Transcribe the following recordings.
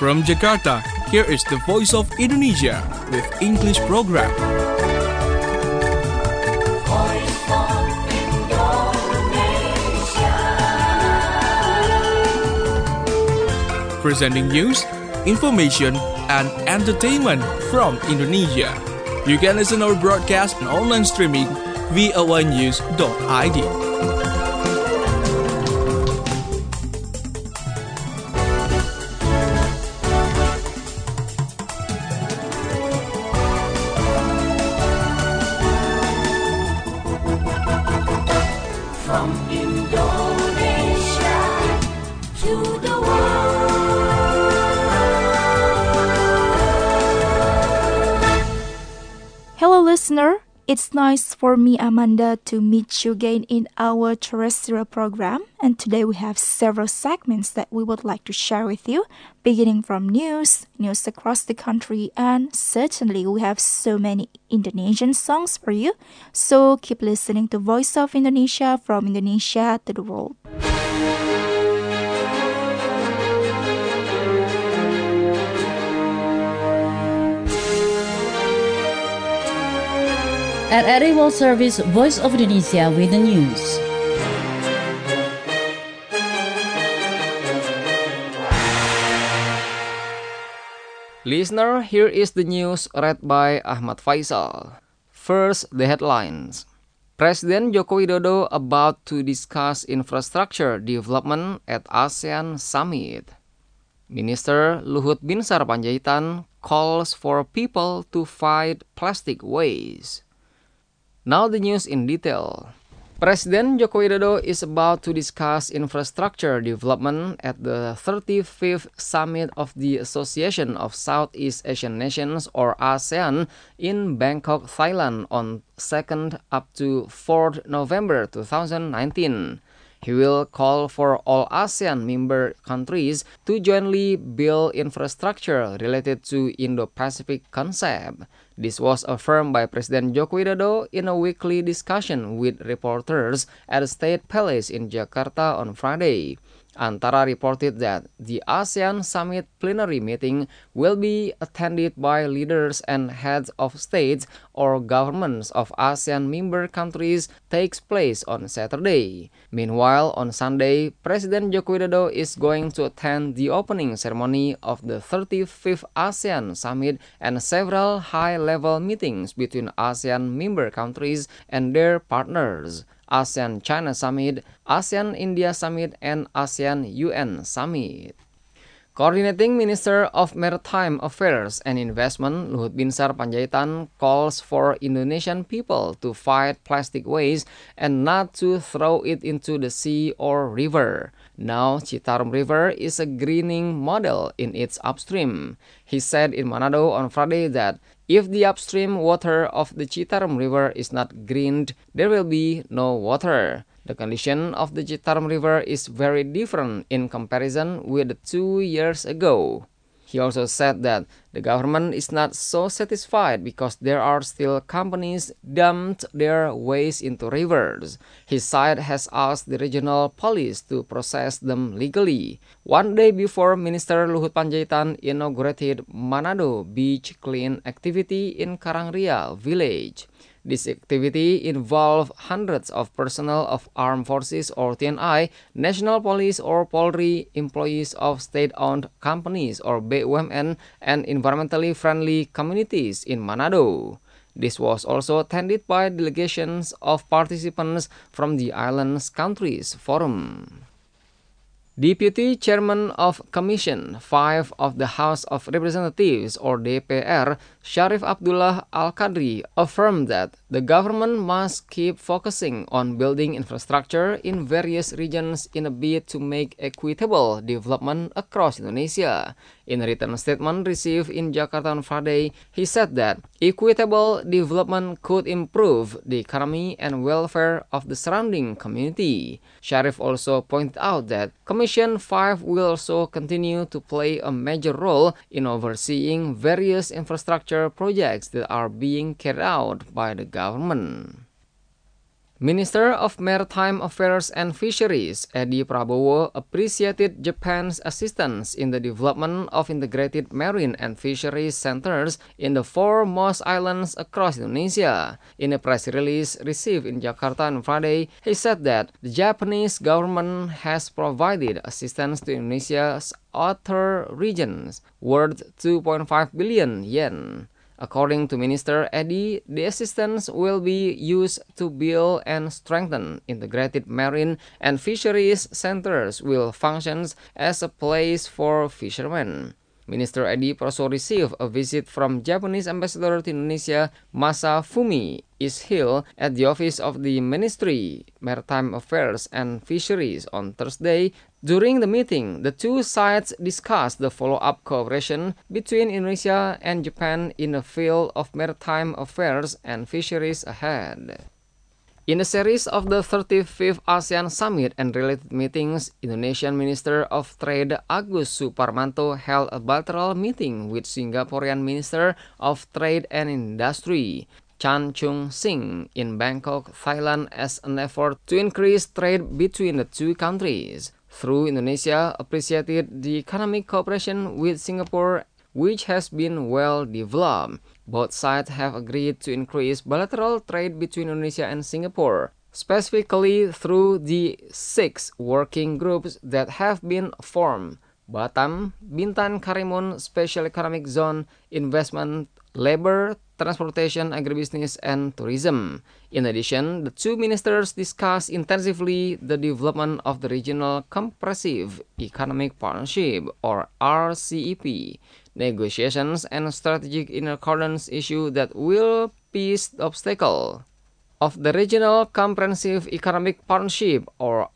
From Jakarta, here is the Voice of Indonesia with English program. Voice of Indonesia. Presenting news, information, and entertainment from Indonesia. You can listen our broadcast and online streaming voanews.id. From Indonesia to the world. Hello listener, it's nice for me Amanda to meet you again in our terrestrial program, and today we have several segments that we would like to share with you, beginning from news across the country, and certainly we have so many Indonesian songs for you, so keep listening to Voice of Indonesia from Indonesia to the world. At RRI World Service, Voice of Indonesia with the news. Listener, here is the news read by Ahmad Faisal. First, the headlines. Presiden Joko Widodo about to discuss infrastructure development at ASEAN Summit. Minister Luhut Binsar Panjaitan calls for people to fight plastic waste. Now the news in detail. Presiden Joko Widodo is about to discuss infrastructure development at the 35th Summit of the Association of Southeast Asian Nations or ASEAN in Bangkok, Thailand on 2nd up to 4th November 2019. He will call for all ASEAN member countries to jointly build infrastructure related to Indo-Pacific concept. This was affirmed by President Joko Widodo in a weekly discussion with reporters at the State Palace in Jakarta on Friday. Antara reported that the ASEAN Summit plenary meeting will be attended by leaders and heads of states or governments of ASEAN member countries takes place on Saturday. Meanwhile, on Sunday, President Joko Widodo is going to attend the opening ceremony of the 35th ASEAN Summit and several high-level meetings between ASEAN member countries and their partners. ASEAN-China Summit, ASEAN-India Summit, and ASEAN-UN Summit. Coordinating Minister of Maritime Affairs and Investment Luhut Binsar Panjaitan calls for Indonesian people to fight plastic waste and not to throw it into the sea or river. Now, Citarum River is a greening model in its upstream. He said in Manado on Friday that if the upstream water of the Citarum River is not greened, there will be no water. The condition of the Citarum River is very different in comparison with 2 years ago. He also said that the government is not so satisfied because there are still companies dumped their waste into rivers. His side has asked the regional police to process them legally. One day before Minister Luhut Panjaitan inaugurated Manado Beach Clean activity in Karangria village. This activity involved hundreds of personnel of armed forces or TNI, national police or Polri, employees of state-owned companies or BUMN, and environmentally friendly communities in Manado. This was also attended by delegations of participants from the island's countries forum. Deputy Chairman of Commission 5 of the House of Representatives or DPR, Sharif Abdullah Al-Qadri, affirmed that the government must keep focusing on building infrastructure in various regions in a bid to make equitable development across Indonesia. In a written statement received in Jakarta on Friday, he said that equitable development could improve the economy and welfare of the surrounding community. Sharif also pointed out that Commission 5 will also continue to play a major role in overseeing various infrastructure projects that are being carried out by the government. Minister of Maritime Affairs and Fisheries, Edi Prabowo, appreciated Japan's assistance in the development of integrated marine and fisheries centers in the 4 most islands across Indonesia. In a press release received in Jakarta on Friday, he said that the Japanese government has provided assistance to Indonesia's outer regions worth 2.5 billion yen. According to Minister Edi, the assistance will be used to build and strengthen integrated marine and fisheries centers will function as a place for fishermen. Minister Edi also received a visit from Japanese Ambassador to Indonesia, Masafumi Ishill, at the office of the Ministry, Maritime Affairs and Fisheries on Thursday. During the meeting, the two sides discussed the follow-up cooperation between Indonesia and Japan in the field of maritime affairs and fisheries ahead. In a series of the 35th ASEAN Summit and related meetings, Indonesian Minister of Trade Agus Suparmanto held a bilateral meeting with Singaporean Minister of Trade and Industry, Chan Chung Sing, in Bangkok, Thailand, as an effort to increase trade between the two countries. Through Indonesia appreciated the economic cooperation with Singapore, which has been well developed. Both sides have agreed to increase bilateral trade between Indonesia and Singapore, specifically through the 6 working groups that have been formed: Batam, Bintan Karimun Special Economic Zone, Investment, Labor, Transportation, Agribusiness, and Tourism. In addition, the two ministers discussed intensively the development of the Regional Comprehensive Economic Partnership, or RCEP, negotiations and strategic interconnections issue that will ease the obstacle of the Regional Comprehensive Economic Partnership, or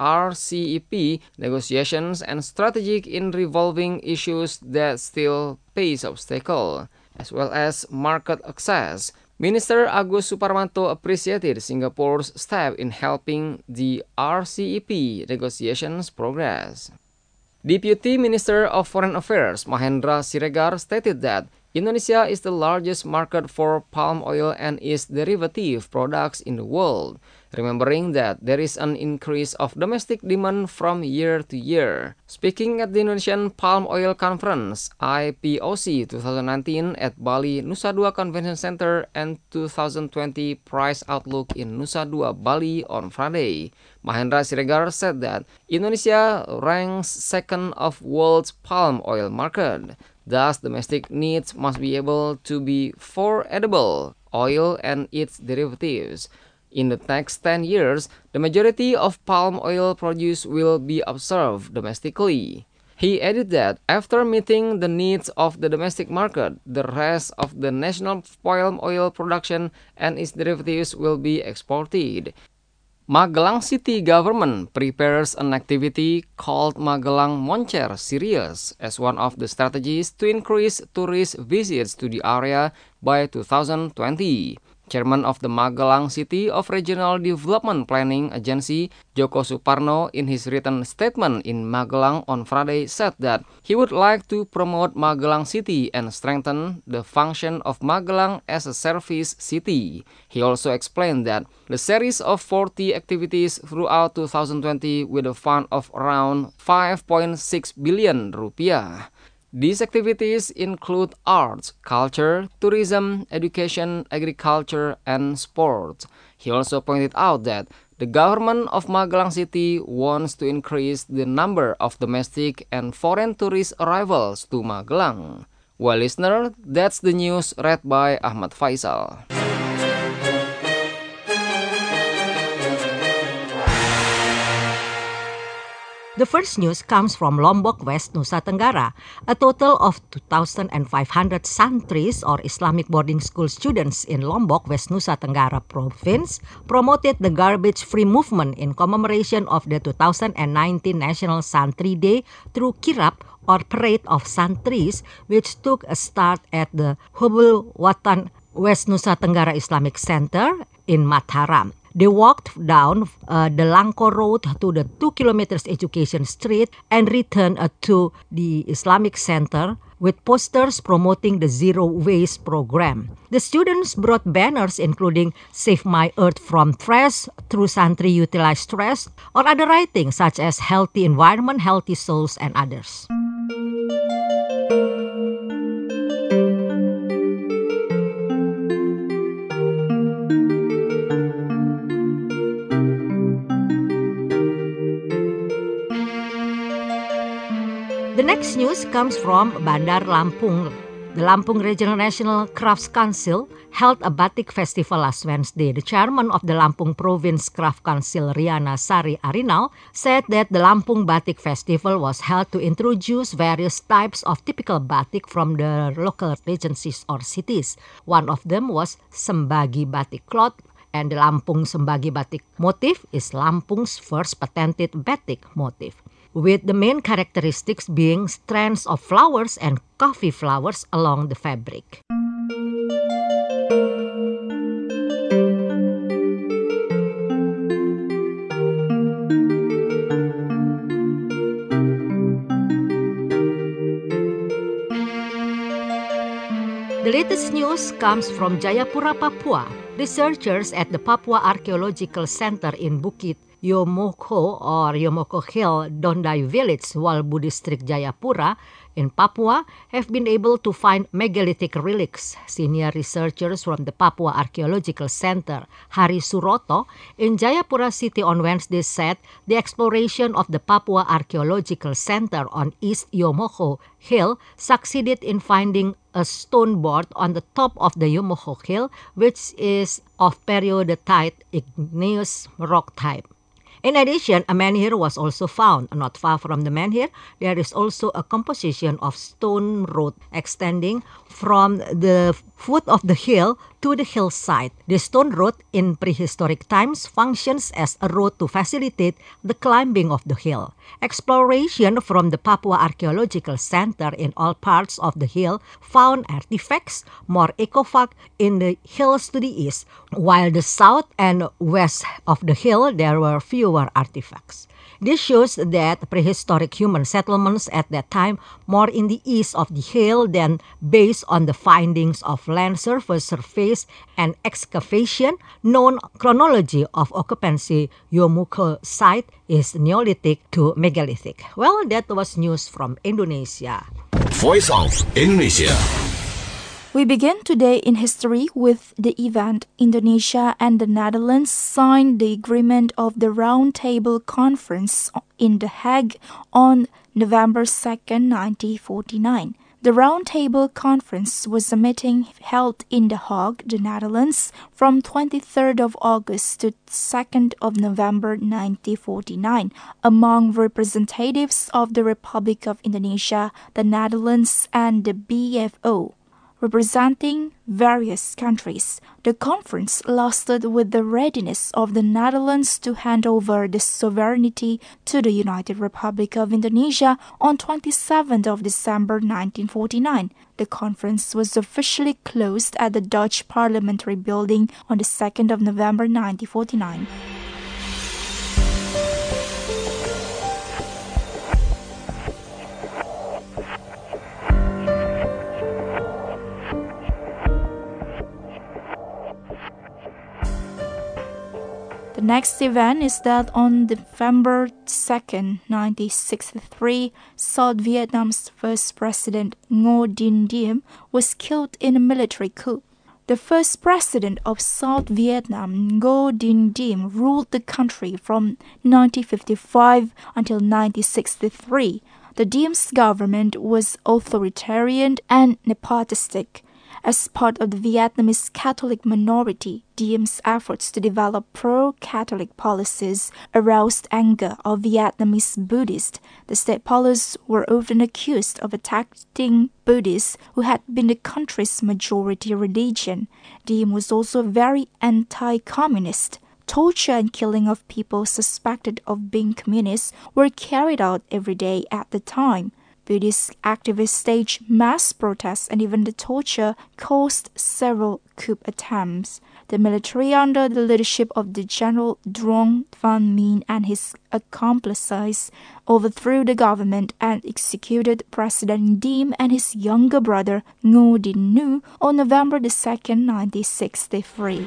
RCEP, negotiations and strategic in revolving issues that still face obstacle, as well as market access. Minister Agus Suparmanto appreciated Singapore's step in helping the RCEP negotiations progress. Deputy Minister of Foreign Affairs Mahendra Siregar stated that Indonesia is the largest market for palm oil and its derivative products in the world, remembering that there is an increase of domestic demand from year to year. Speaking at the Indonesian Palm Oil Conference IPOC 2019 at Bali Nusa Dua Convention Center and 2020 Price Outlook in Nusa Dua, Bali on Friday, Mahendra Siregar said that Indonesia ranks second of world's palm oil market. Thus, domestic needs must be able to be for edible oil and its derivatives. In the next 10 years, the majority of palm oil produce will be observed domestically. He added that after meeting the needs of the domestic market, the rest of the national palm oil production and its derivatives will be exported. Magelang City Government prepares an activity called Magelang Moncer Series as one of the strategies to increase tourist visits to the area by 2020. Chairman of the Magelang City of Regional Development Planning Agency, Joko Suparno, in his written statement in Magelang on Friday, said that he would like to promote Magelang City and strengthen the function of Magelang as a service city. He also explained that the series of 40 activities throughout 2020 with a fund of around 5.6 billion rupiah. These activities include arts, culture, tourism, education, agriculture, and sports. He also pointed out that the government of Magelang City wants to increase the number of domestic and foreign tourist arrivals to Magelang. Well, listener, that's the news read by Ahmad Faisal. The first news comes from Lombok West, Nusa Tenggara. A total of 2,500 santris or Islamic boarding school students in Lombok West, Nusa Tenggara province promoted the garbage-free movement in commemoration of the 2019 National Santri Day through kirap or parade of santris, which took a start at the Hubul Watan West Nusa Tenggara Islamic Center in Mataram. They walked down the Langko Road to the 2 kilometers Education Street and returned to the Islamic Center with posters promoting the Zero Waste program. The students brought banners including Save My Earth from Trash through Santri Utilize Trash or other writings such as Healthy Environment, Healthy Souls, and others. The next news comes from Bandar Lampung. The Lampung Regional National Crafts Council held a batik festival last Wednesday. The chairman of the Lampung Province Craft Council, Riana Sari Arinal, said that the Lampung Batik Festival was held to introduce various types of typical batik from the local regencies or cities. One of them was Sembagi Batik cloth, and the Lampung Sembagi Batik motif is Lampung's first patented batik motif, with the main characteristics being strands of flowers and coffee flowers along the fabric. The latest news comes from Jayapura, Papua. Researchers at the Papua Archaeological Center in Bukit Yomoko or Yomoko Hill, Dondai Village, Walbu District, Jayapura in Papua have been able to find megalithic relics. Senior researchers from the Papua Archaeological Center, Hari Suroto, in Jayapura City on Wednesday said the exploration of the Papua Archaeological Center on East Yomoko Hill succeeded in finding a stone board on the top of the Yomoko Hill, which is of periodicite igneous rock type. In addition, a menhir was also found. Not far from the menhir, there is also a composition of stone road extending from the foot of the hill to the hillside. The stone road in prehistoric times functions as a road to facilitate the climbing of the hill. Exploration from the Papua Archaeological Center in all parts of the hill found artifacts, more ecophac in the hills to the east, while the south and west of the hill there were fewer artifacts. This shows that prehistoric human settlements at that time more in the east of the hill than based on the findings of land surface and excavation. Known chronology of occupancy Yomoko site is Neolithic to Megalithic. Well, that was news from Indonesia. Voice of Indonesia. We begin today in history with the event Indonesia and the Netherlands signed the agreement of the Round Table Conference in The Hague on November 2nd, 1949. The Round Table Conference was a meeting held in The Hague, the Netherlands, from 23rd of August to 2nd of November 1949, among representatives of the Republic of Indonesia, the Netherlands, and the BFO. Representing various countries. The conference lasted with the readiness of the Netherlands to hand over the sovereignty to the United Republic of Indonesia on 27th of December 1949. The conference was officially closed at the Dutch Parliamentary Building on the 2nd of November 1949. The next event is that on November 2nd, 1963, South Vietnam's first president Ngo Dinh Diem was killed in a military coup. The first president of South Vietnam, Ngo Dinh Diem, ruled the country from 1955 until 1963. The Diem's government was authoritarian and nepotistic. As part of the Vietnamese Catholic minority, Diem's efforts to develop pro-Catholic policies aroused anger of Vietnamese Buddhists. The state police were often accused of attacking Buddhists who had been the country's majority religion. Diem was also very anti-communist. Torture and killing of people suspected of being communists were carried out every day at the time. Buddhist activists staged mass protests and even the torture caused several coup attempts. The military under the leadership of the General Duong Van Minh and his accomplices overthrew the government and executed President Diem and his younger brother Ngo Dinh Nu on November 2, 1963.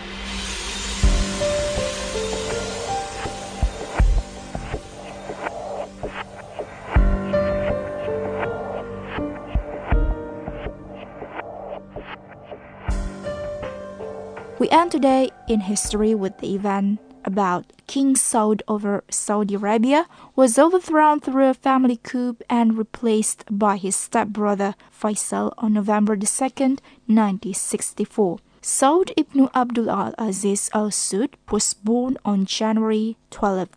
We end today in history with the event about King Saud over Saudi Arabia was overthrown through a family coup and replaced by his stepbrother Faisal on November 2, 1964. Saud ibn Abdul Aziz Al Saud was born on January 12,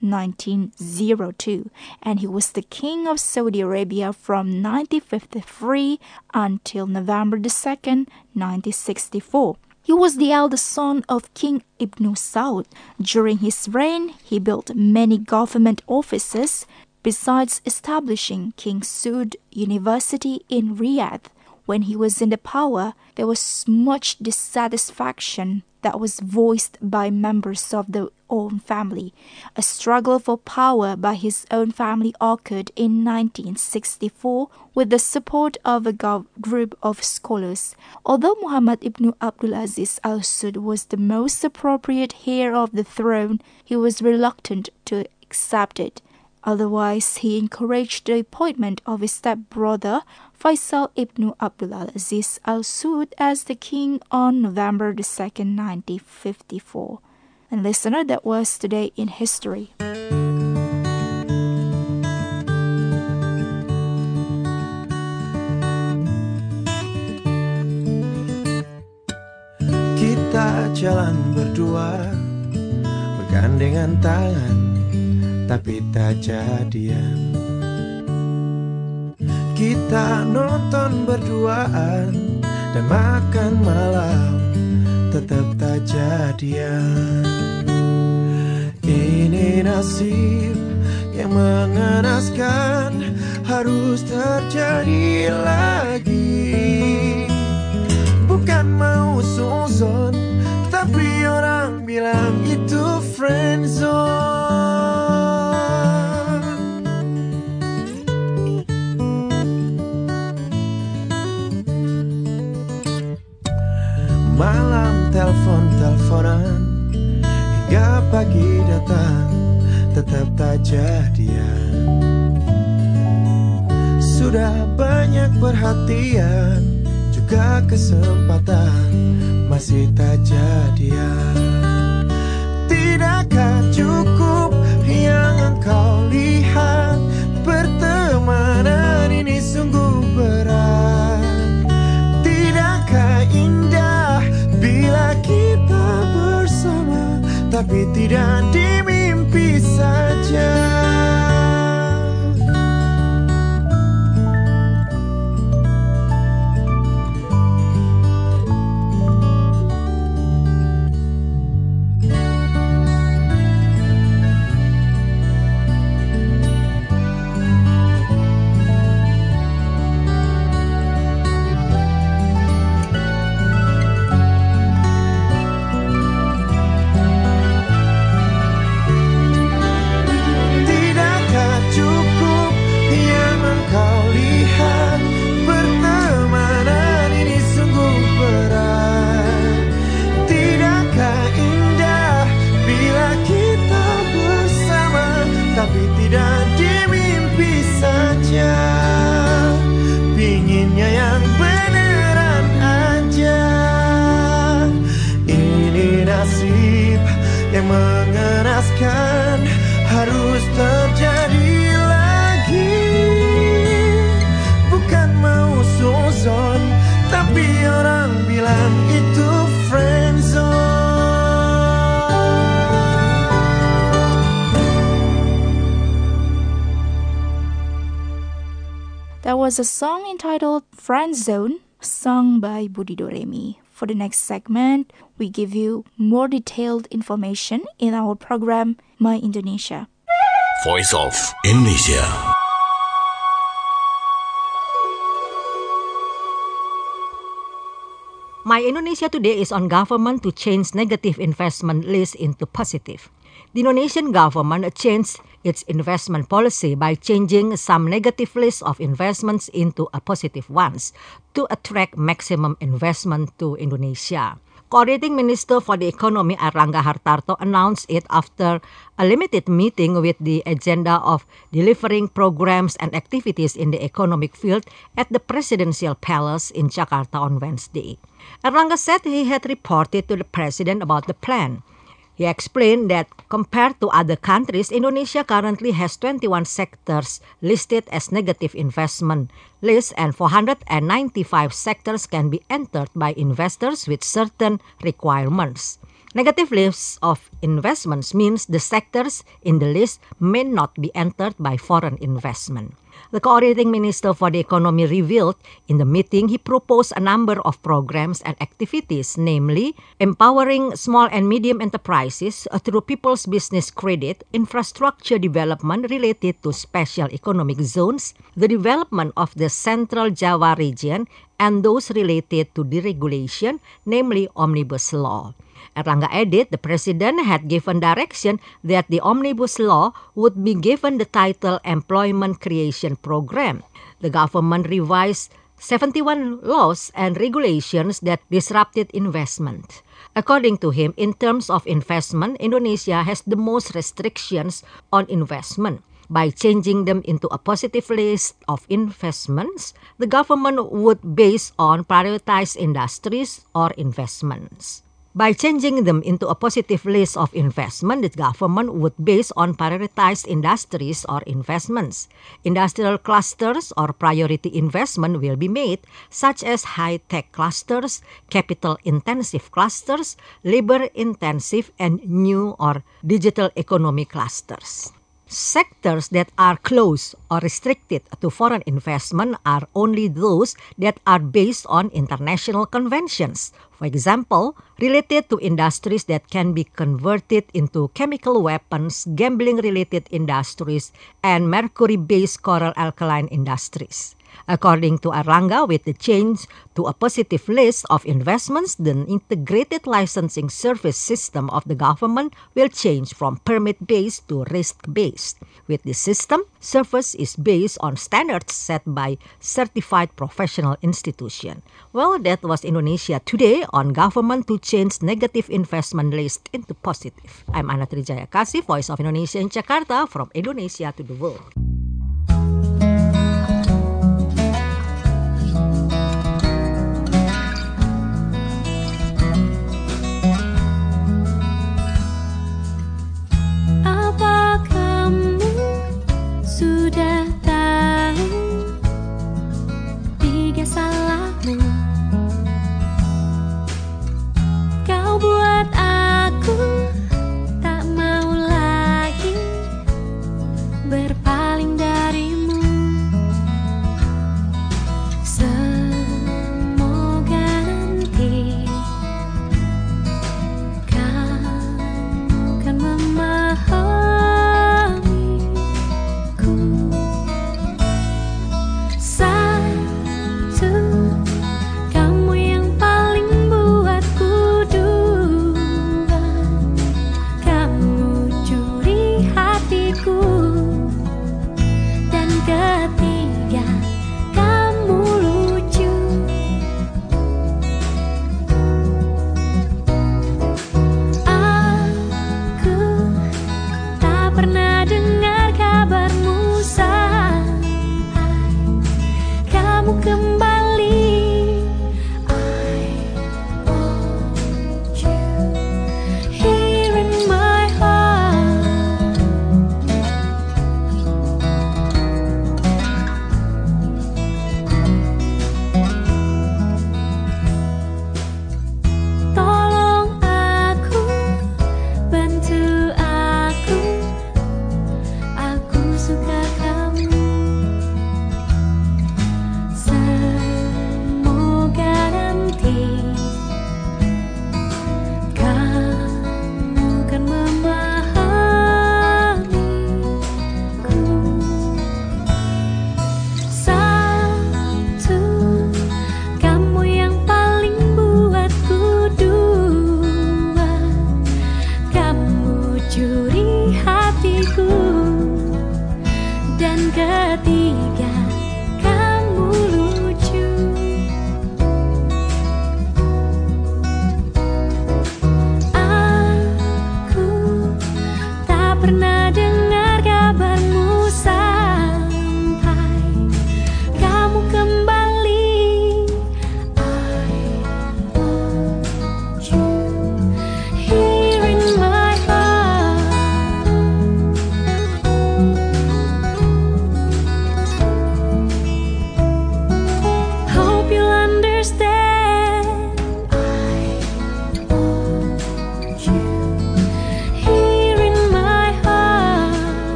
1902, and he was the king of Saudi Arabia from 1953 until November 2, 1964. He was the eldest son of King Ibn Saud. During his reign, he built many government offices, besides establishing King Saud University in Riyadh. When he was in the power, there was much dissatisfaction that was voiced by members of the own family. A struggle for power by his own family occurred in 1964 with the support of a group of scholars. Although Muhammad ibn Abdul Aziz Al Saud was the most appropriate heir of the throne, he was reluctant to accept it. Otherwise, he encouraged the appointment of his stepbrother Faisal ibn Abdul Aziz Al Saud as the king on November 2, 1954. And listener, that was Today in History. Kita jalan berdua, bergandengan tangan, tapi tak jadian. Kita nonton berduaan dan makan malam, tetap tak jadian. Ini nasib yang mengenaskan, harus terjadi lagi. Bukan mau suzon, tapi orang bilang itu friendzone. Malam telepon-teleponan hingga pagi datang, tetap tak jadian. Sudah banyak perhatian, juga kesempatan, masih tak jadian. Tidakkah cukup yang engkau lihat, pertemanan ini sungguh berat. Tidakkah indah bila kita bersama, tapi tidak di mimpi saja. Yang mengenaskan harus terjadi lagi. Bukan mau suzon, tapi orang bilang itu friendzone. That was a song entitled Friendzone, sung by Budi Doremi. For the next segment, we give you more detailed information in our program, My Indonesia. Voice of Indonesia. My Indonesia Today is on government to change negative investment list into positive. The Indonesian government changed its investment policy by changing some negative lists of investments into a positive ones to attract maximum investment to Indonesia. Coordinating Minister for the Economy Airlangga Hartarto announced it after a limited meeting with the agenda of delivering programs and activities in the economic field at the Presidential Palace in Jakarta on Wednesday. Airlangga said he had reported to the President about the plan. He explained that compared to other countries, Indonesia currently has 21 sectors listed as negative investment list and 495 sectors can be entered by investors with certain requirements. Negative lists of investments means the sectors in the list may not be entered by foreign investment. The coordinating minister for the economy revealed in the meeting he proposed a number of programs and activities, namely empowering small and medium enterprises through people's business credit, infrastructure development related to special economic zones, the development of the Central Java region, and those related to deregulation, namely omnibus law. Airlangga added the president had given direction that the omnibus law would be given the title Employment Creation Program. The government revised 71 laws and regulations that disrupted investment. According to him, in terms of investment, Indonesia has the most restrictions on investment. By changing them into a positive list of investments, the government would base on prioritized industries or investments. By changing them into a positive list of investment, the government would base on prioritized industries or investments. Industrial clusters or priority investment will be made, such as high-tech clusters, capital-intensive clusters, labor-intensive, and new or digital economy clusters. Sectors that are closed or restricted to foreign investment are only those that are based on international conventions. For example, related to industries that can be converted into chemical weapons, gambling-related industries, and mercury-based coral alkaline industries. According to Airlangga, with the change to a positive list of investments, the integrated licensing service system of the government will change from permit-based to risk-based. With this system, service is based on standards set by certified professional institution. Well, that was Indonesia Today on government to change negative investment list into positive. I'm Ana Trijaya Kasih, Voice of Indonesia in Jakarta, from Indonesia to the world. Sudah tahu 3 salahmu. Kau buat aku tak mau lagi berpaling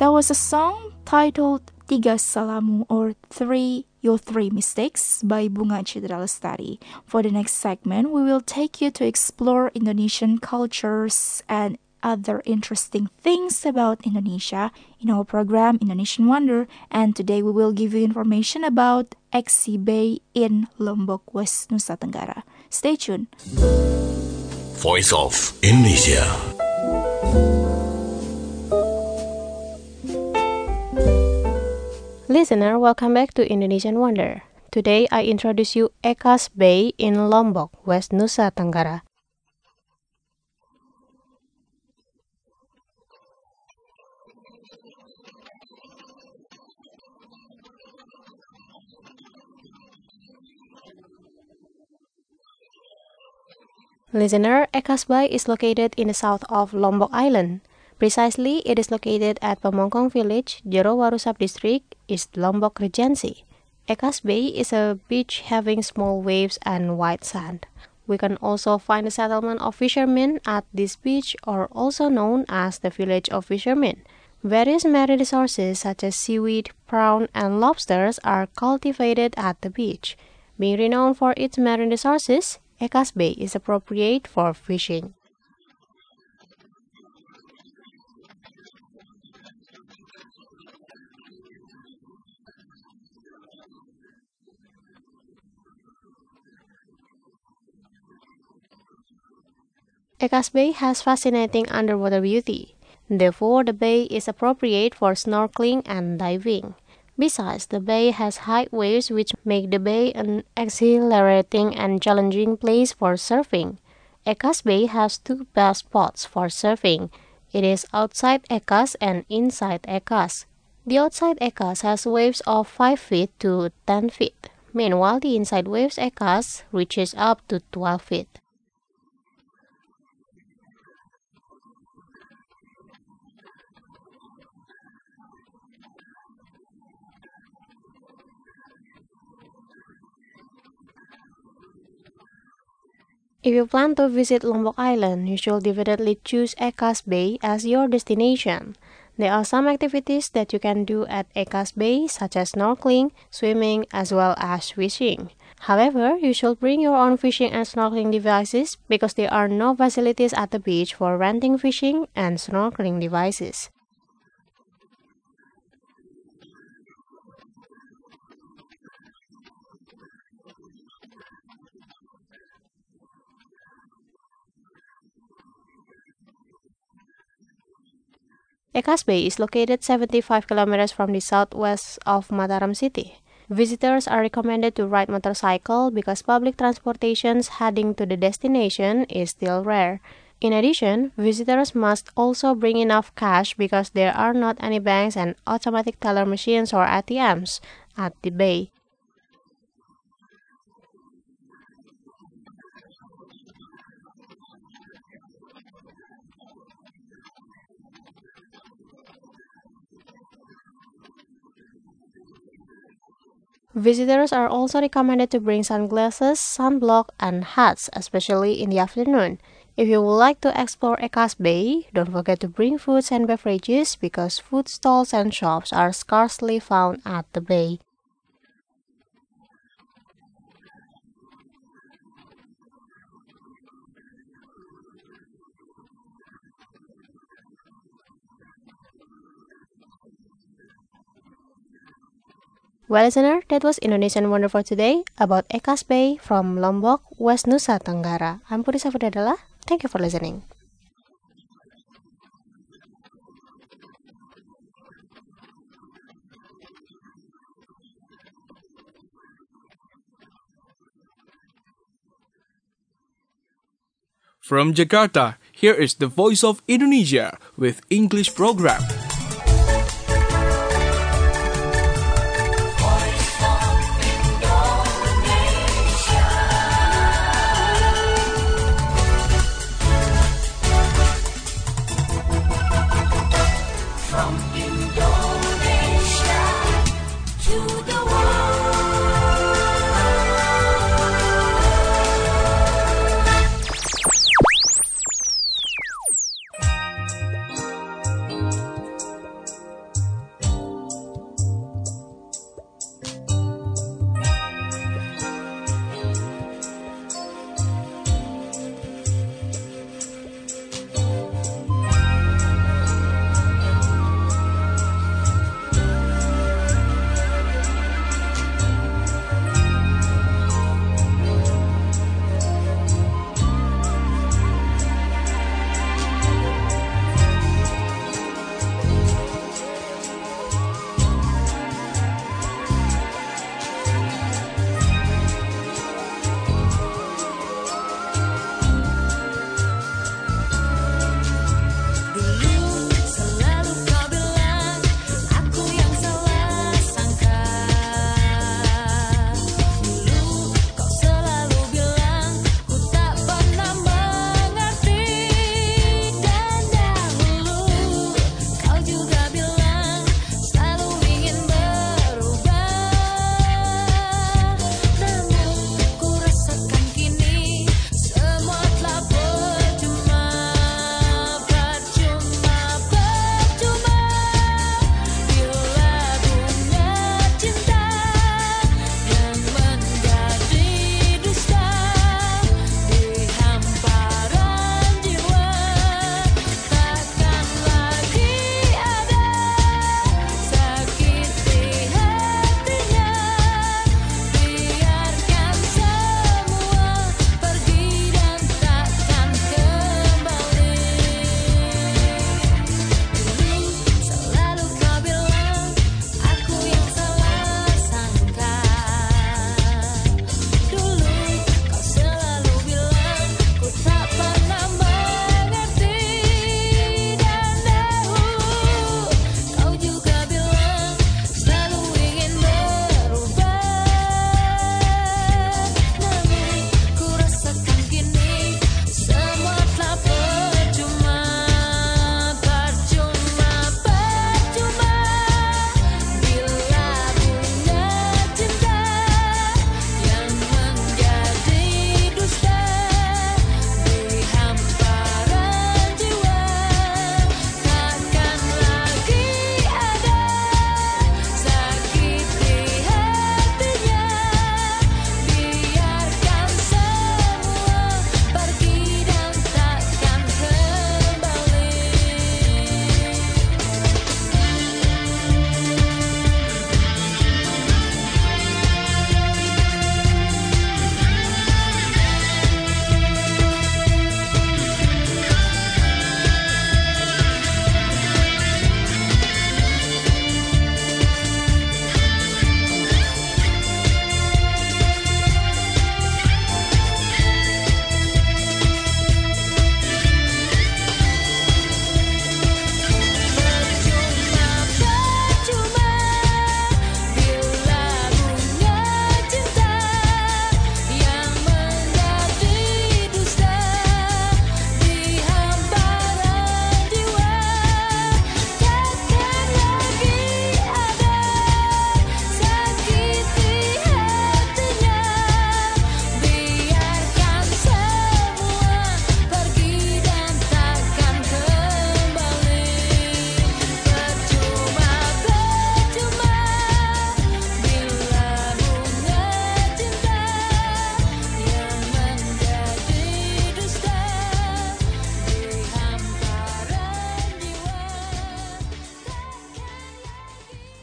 That was a song titled Tiga Salamu or Your Three Mistakes by Bunga Citra Lestari. For the next segment, we will take you to explore Indonesian cultures and other interesting things about Indonesia in our program Indonesian Wonder, and today we will give you information about Eksi Bay in Lombok, West Nusa Tenggara. Stay tuned. Voice of Indonesia. Listener, welcome back to Indonesian Wonder. Today I introduce you Ekas Bay in Lombok, West Nusa Tenggara. Listener, Ekas Bay is located in the south of Lombok Island. Precisely, it is located at Pamongkong Village, Jero Warusap District, East Lombok Regency. Ekas Bay is a beach having small waves and white sand. We can also find a settlement of fishermen at this beach, or also known as the Village of Fishermen. Various marine resources such as seaweed, prawn, and lobsters are cultivated at the beach. Being renowned for its marine resources, Ekas Bay is appropriate for fishing. Ekas Bay has fascinating underwater beauty. Therefore, the bay is appropriate for snorkeling and diving. Besides, the bay has high waves which make the bay an exhilarating and challenging place for surfing. Ekas Bay has two best spots for surfing. It is outside Ekas and inside Ekas. The outside Ekas has waves of 5 feet to 10 feet. Meanwhile, the inside waves Ekas reaches up to 12 feet. If you plan to visit Lombok Island, you should definitely choose Ekas Bay as your destination. There are some activities that you can do at Ekas Bay, such as snorkeling, swimming, as well as fishing. However, you should bring your own fishing and snorkeling devices because there are no facilities at the beach for renting fishing and snorkeling devices. Ekas Bay is located 75 kilometers from the southwest of Mataram City. Visitors are recommended to ride motorcycle because public transportation heading to the destination is still rare. In addition, visitors must also bring enough cash because there are not any banks and automatic teller machines or ATMs at the bay. Visitors are also recommended to bring sunglasses, sunblock, and hats, especially in the afternoon. If you would like to explore Ekas Bay, don't forget to bring foods and beverages because food stalls and shops are scarcely found at the bay. Well, listener, that was Indonesian Wonder for today about Ekas Bay from Lombok, West Nusa Tenggara. I'm Puri Safudadala. Thank you for listening. From Jakarta, here is the Voice of Indonesia with English program.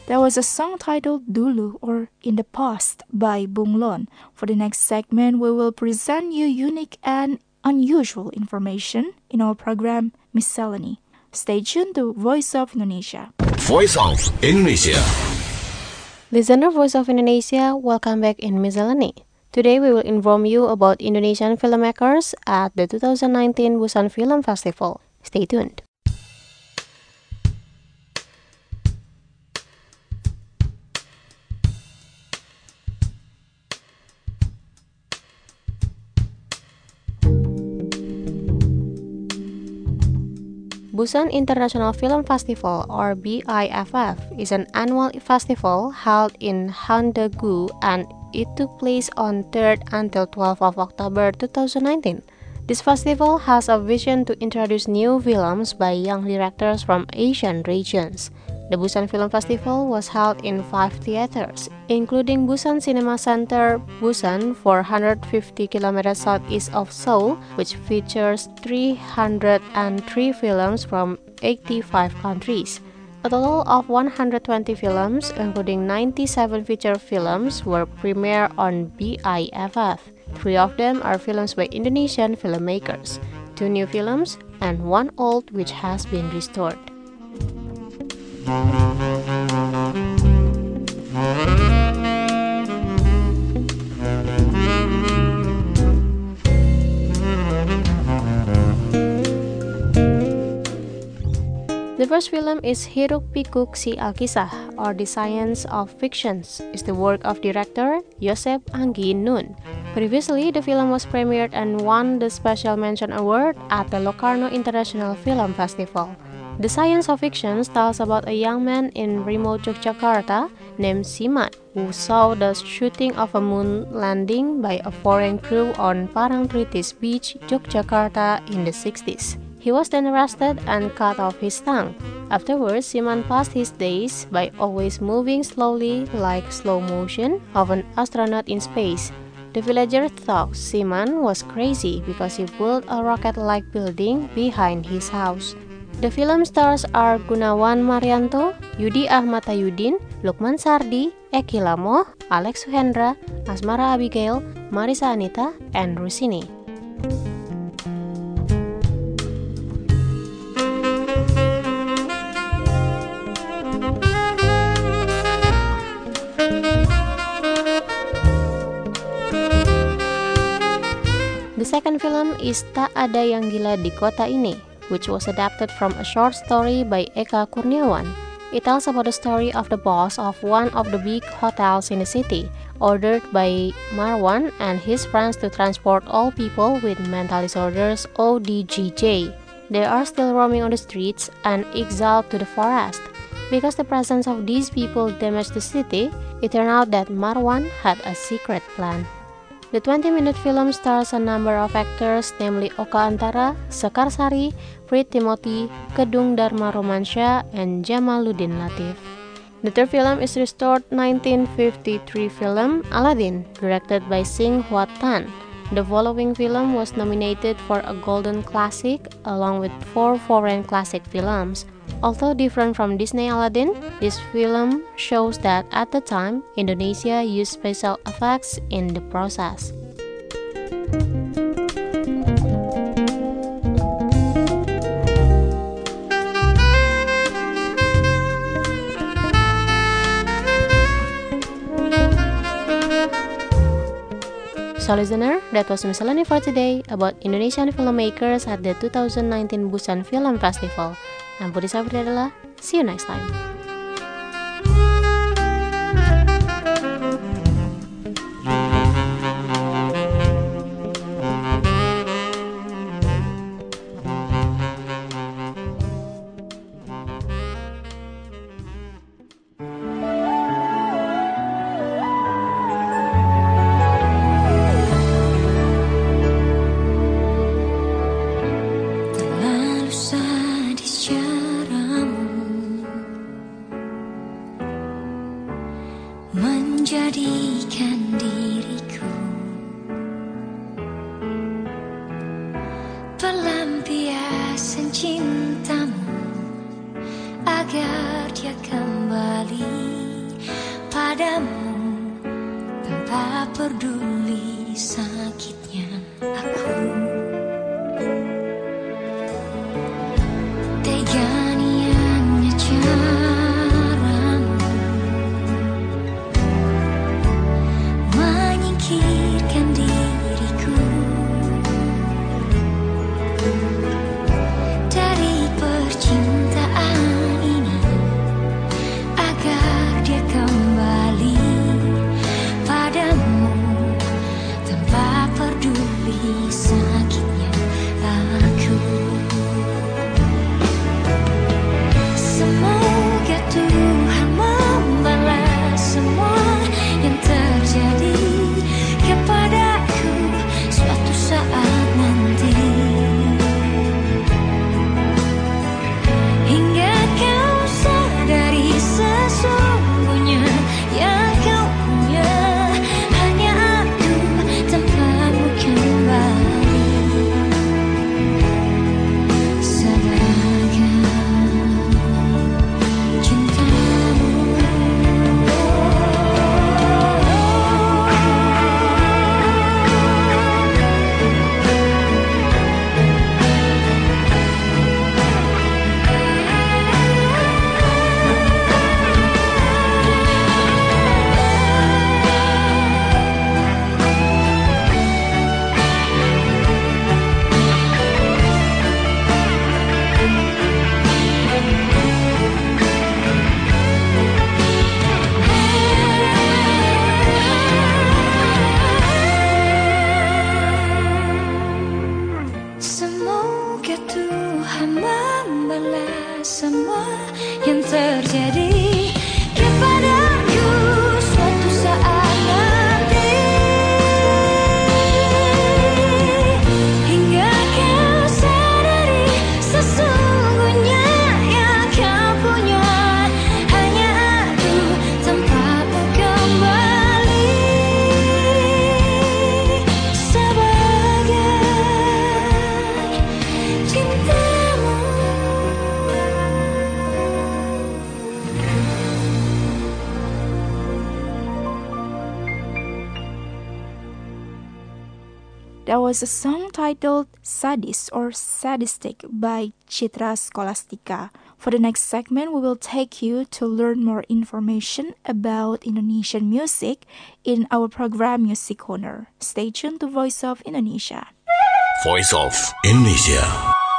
There was a song titled Dulu or In the Past by Bunglon. For the next segment, we will present you unique and unusual information in our program Miscellany. Stay tuned to Voice of Indonesia. Voice of Indonesia. Listener Voice of Indonesia, welcome back in Miscellany. Today we will inform you about Indonesian filmmakers at the 2019 Busan Film Festival. Stay tuned. Busan International Film Festival, or BIFF, is an annual festival held in Haeundae-gu, and it took place on 3rd until 12th of October 2019. This festival has a vision to introduce new films by young directors from Asian regions. The Busan Film Festival was held in 5 theaters, including Busan Cinema Center, Busan, 450 kilometers southeast of Seoul, which features 303 films from 85 countries. A total of 120 films, including 97 feature films, were premiered on BIFF. 3 of them are films by Indonesian filmmakers, 2 new films, and 1 old which has been restored. The first film is Hiruk Pikuk Si Alkisah, or The Science of Fictions, is the work of director Joseph Anggi Nun. Previously, the film was premiered and won the Special Mention Award at the Locarno International Film Festival. The Science of Fiction tells about a young man in remote Yogyakarta named Siman, who saw the shooting of a moon landing by a foreign crew on Parangtritis Beach, Yogyakarta in the 60s. He was then arrested and cut off his tongue. Afterwards, Siman passed his days by always moving slowly like slow motion of an astronaut in space. The villagers thought Siman was crazy because he built a rocket-like building behind his house. The film stars are Gunawan Marianto, Yudi Ahmad Tayudin, Lukman Sardi, Eki Lamoh, Alex Suhendra, Asmara Abigail, Marisa Anita, and Rusini. The second film is Tak Ada Yang Gila di Kota Ini, which was adapted from a short story by Eka Kurniawan. It tells about the story of the boss of one of the big hotels in the city, ordered by Marwan and his friends to transport all people with mental disorders, ODGJ. They are still roaming on the streets and exiled to the forest. Because the presence of these people damaged the city, it turned out that Marwan had a secret plan. The 20-minute film stars a number of actors, namely Oka Antara, Sekar Sari, Prit Timothy, Kedung Dharma Romansyah, and Jamaluddin Latif. The third film is restored 1953 film Aladdin, directed by Sing Huat Tan. The following film was nominated for a Golden Classic along with 4 foreign classic films. Although different from Disney Aladdin, this film shows that at the time, Indonesia used special effects in the process. So listener, that was Miscellany for today about Indonesian filmmakers at the 2019 Busan Film Festival. I'm Budi Sabridadela. See you next time. Menjadikan diriku pelampiasan cintamu agar dia kembali. padamu tanpa peduli sakitnya aku. Tega niatnya caramu menyingkirkan diriku dari percintaan ini agar dia kembali padamu tanpa peduli sakitnya aku. Semoga Tuhan membalas semua yang terjadi kepadaku suatu saat nanti, hingga kau sadari sesungguhnya yang kau punya hanya aku tanpamu kembali sebagai cintamu. Semoga Tuhan membalas semua yang terjadi kepadaku suatu saat nanti, hingga kau sadari sesungguhnya yang kau punya hanya aku tanpamu kembali sebagai cintamu. That was a song titled Sadist or Sadistic by Citra Scholastica. For the next segment, we will take you to learn more information about Indonesian music in our program Music Corner. Stay tuned to Voice of Indonesia. Voice of Indonesia.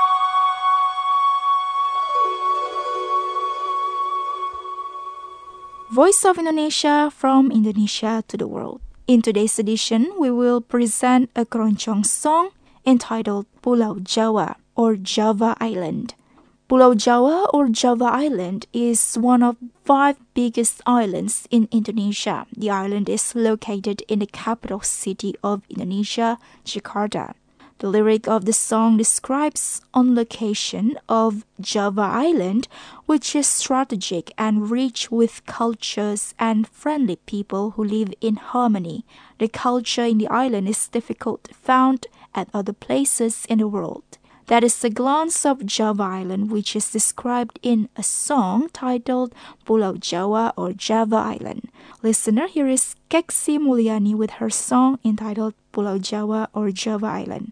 Voice of Indonesia from Indonesia to the world. In today's edition, we will present a keroncong song entitled Pulau Jawa or Java Island. Pulau Jawa or Java Island is one of 5 biggest islands in Indonesia. The island is located in the capital city of Indonesia, Jakarta. The lyric of the song describes on location of Java Island, which is strategic and rich with cultures and friendly people who live in harmony. The culture in the island is difficult found at other places in the world. That is a glance of Java Island, which is described in a song titled Pulau Jawa or Java Island. Listener, here is Keksi Mulyani with her song entitled Pulau Jawa or Java Island.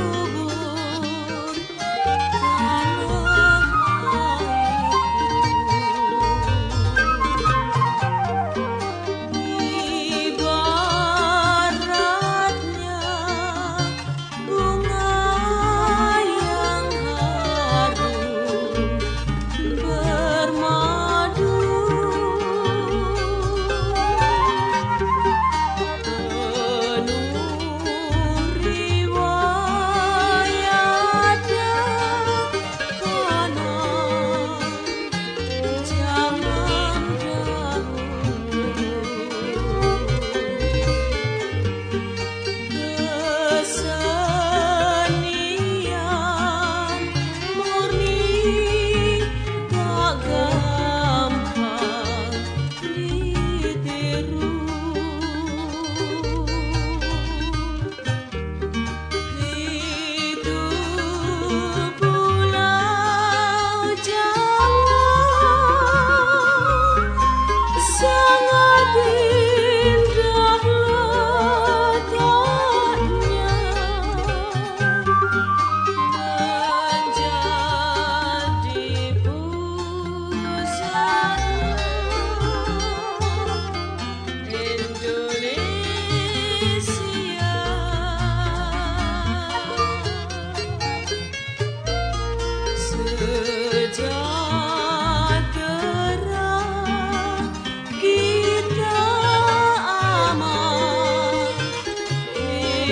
Subur tanah air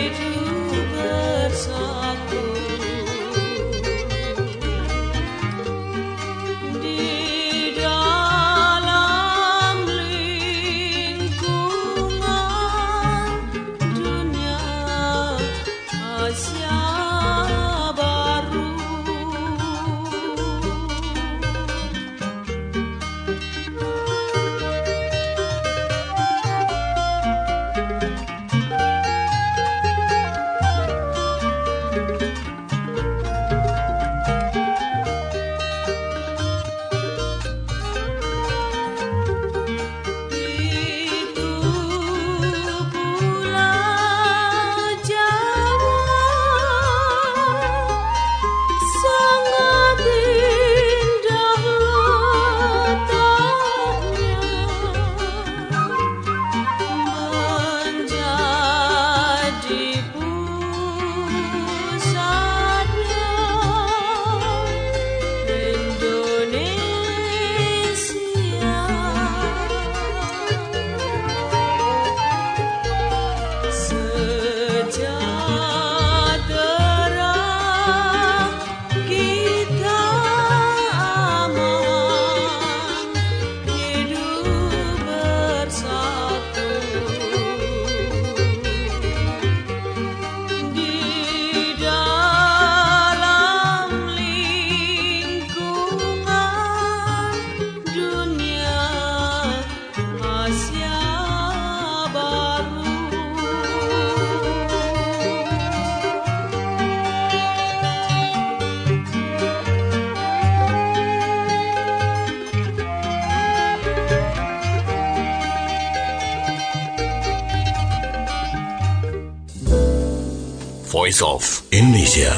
Voice of Indonesia.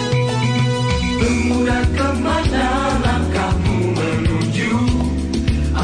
Pemuda, kemana langkahmu menuju?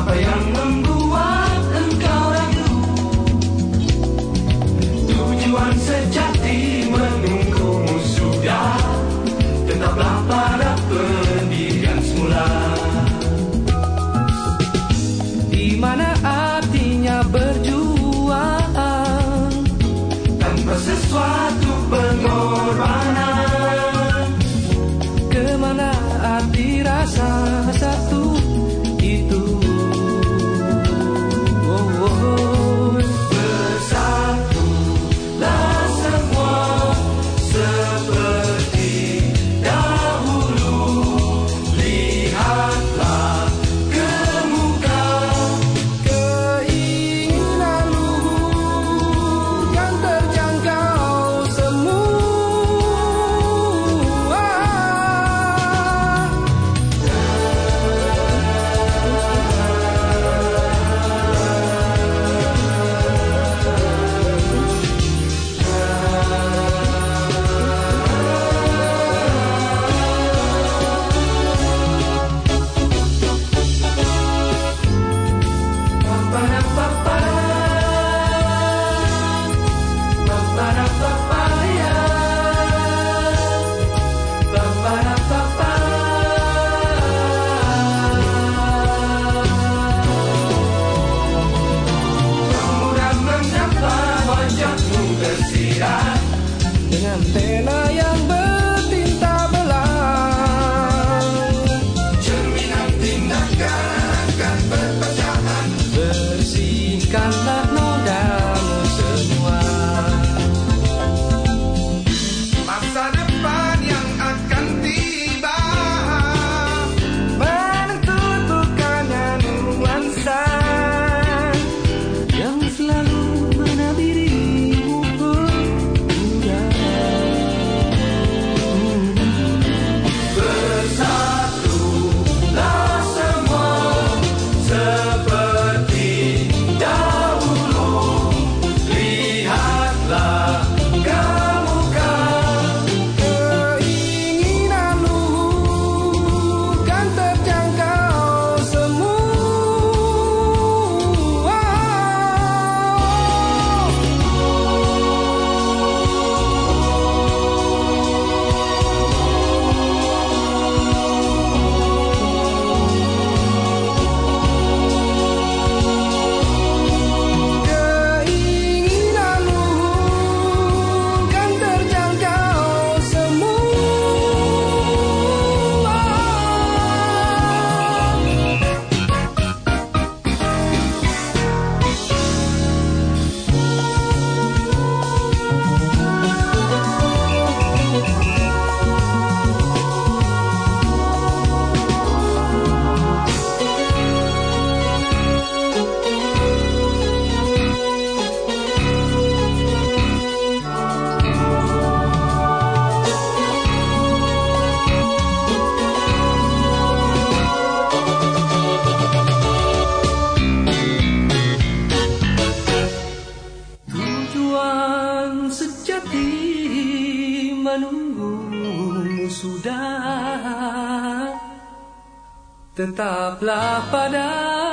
Tetaplah pada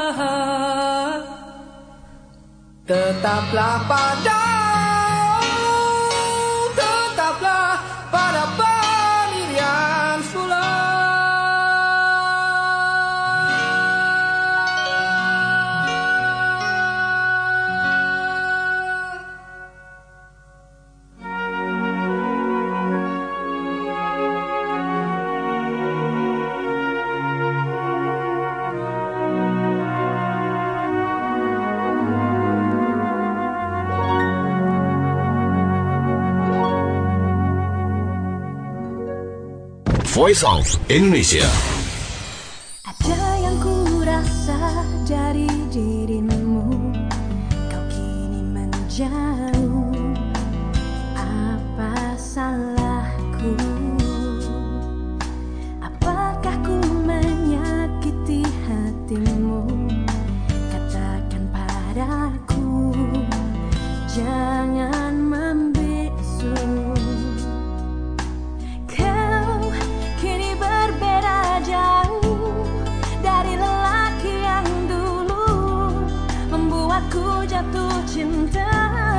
Tetaplah pada pendirian semula. Voice of Indonesia. Ada yang ku rasa dari dirimu, kau kini menjauh. Apa salahku? Apakah ku menyakiti hatimu? Katakan padaku, jangan membisu. Aku jatuh cinta.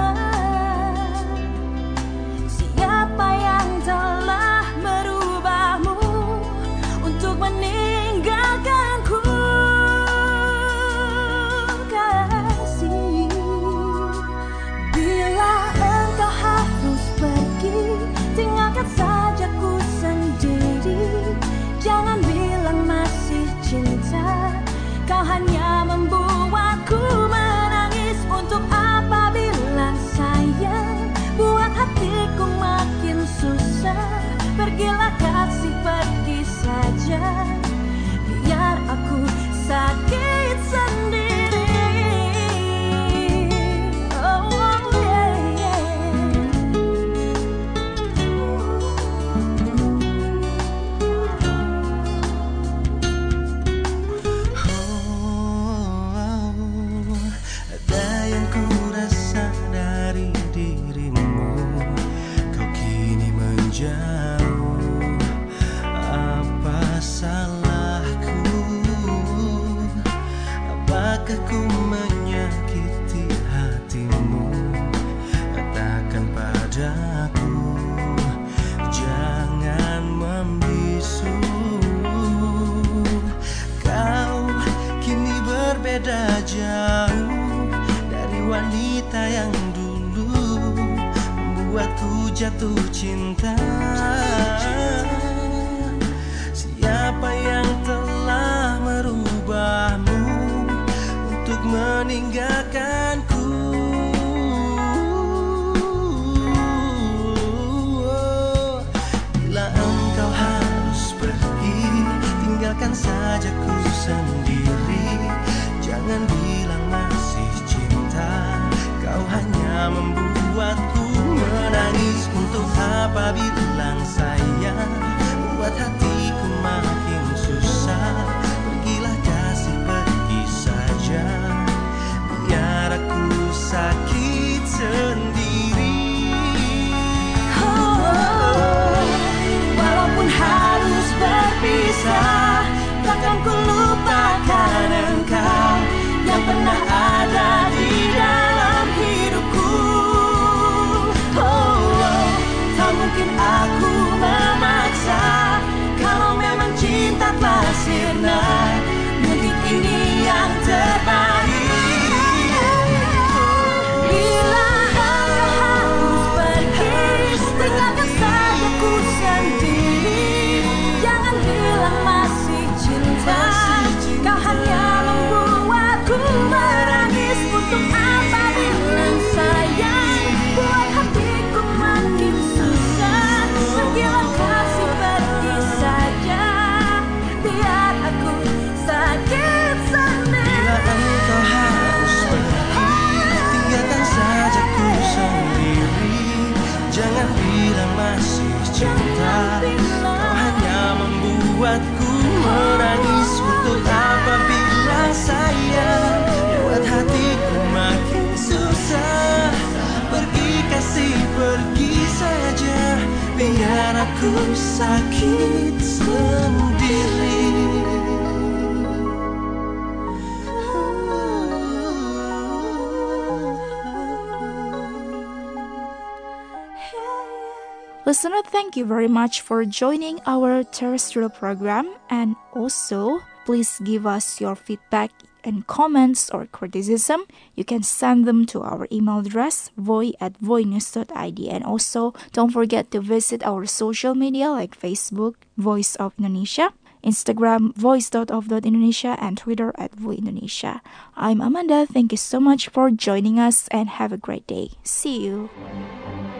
Siapa yang telah merubahmu untuk meninggalkanku, kasih? Bila engkau harus pergi, tinggalkan saja ku sendiri. Jangan bilang masih cinta, kau hanya membuatku untuk apa bilang sayang, buat hatiku makin susah. Pergilah kasih, pergi saja, biar aku sakit sendiri. Oh yeah, yeah. Ku menyakiti hatimu, katakan padaku, jangan membisu. Kau kini berbeda jauh dari wanita yang dulu membuatku jatuh cinta. Siapa yang telah merubahmu untuk meninggalkanku? Bila engkau harus pergi, tinggalkan saja ku sendiri. Jangan bilang masih cinta, kau hanya membuatku menangis. Untuk apa bilang sayang, buat hatiku makin susah. Pergilah kasih, pergi saja, biar aku sakit sendiri. Walaupun harus berpisah, takkan ku lupakan engkau yang pernah ada di dalam hidupku. Tak mungkin aku memaksa, kalau memang cinta telah sirna, mungkin ini yang terbaik. Bila engkau harus pergi, tinggalkan saja ku sendiri. Jangan bilang masih cinta, kau hanya membuatku menangis. Untuk apa bilang sayang, buat hatiku makin susah. Pergilah kasih, pergi saja, biar aku sakit sendiri. Bila engkau harus pergi, tinggalkan saja ku sendiri. Jangan bilang masih cinta, kau hanya membuatku menangis. Untuk apa bilang sayang, buat hatiku makin susah. Pergi kasih, pergi saja, biar aku sakit sendiri. Listener, thank you very much for joining our terrestrial program, and also please give us your feedback and comments or criticism. You can send them to our email address voi@voinews.id, and also don't forget to visit our social media like Facebook Voice of Indonesia, Instagram voice.of.indonesia, and Twitter @voindonesia. I'm Amanda. Thank you so much for joining us and have a great day. See you.